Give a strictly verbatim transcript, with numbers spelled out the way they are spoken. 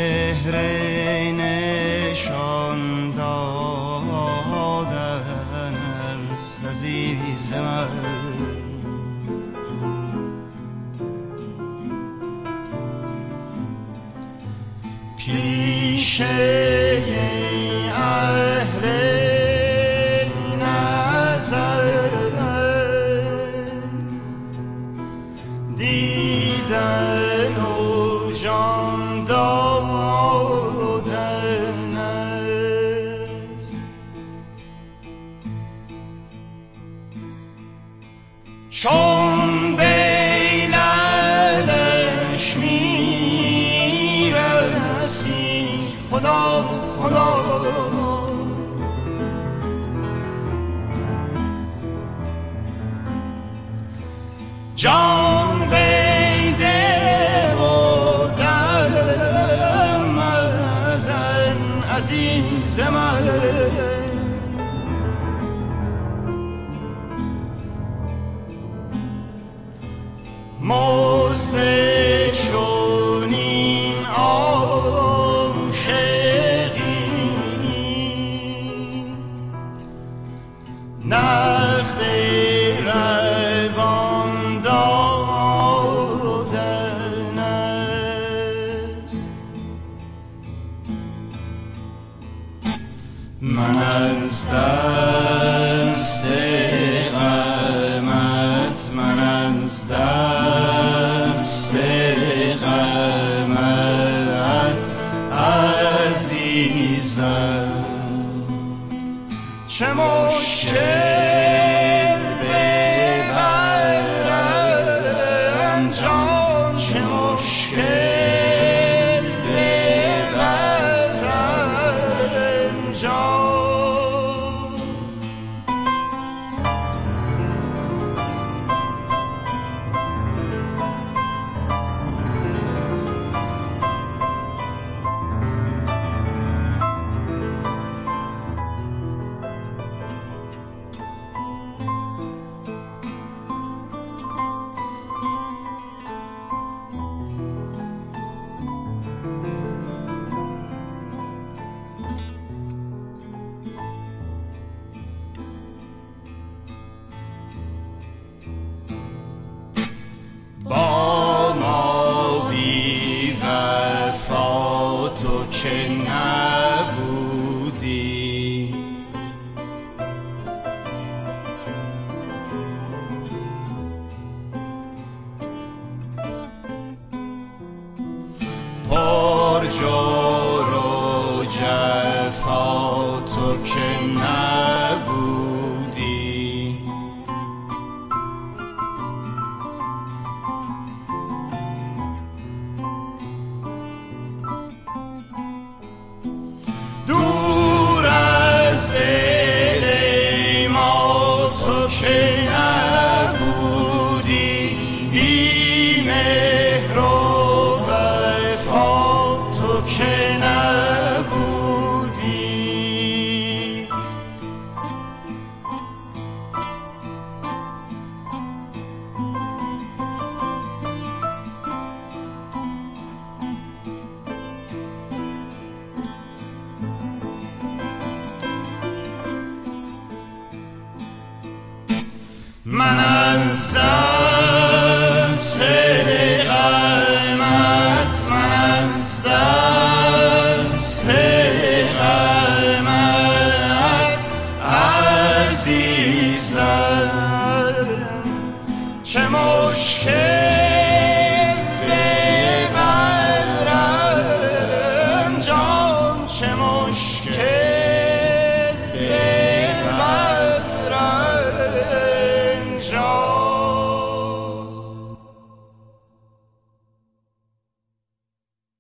چهره نشان دادن است عزیز من. پیش اهل نظر دیدن و جان دادن است. چون بیلدش میرسی خدا خدا جان بیده و دم ازن عزیز من. مزد چونین عاشقی نقد روان دادن است. من از دست غمت من از دست غمت عزیزم چه مشکل ببرم جان چه مشکل ببرم جان. با ما بی وفا تو که نبودی پر جور و جفا تو که نبودی. دور از دل ما تو که نبودی بی مهر و وفا تو که نبودی. من از دست غمت من از دست غمت عزیزم چه مشکل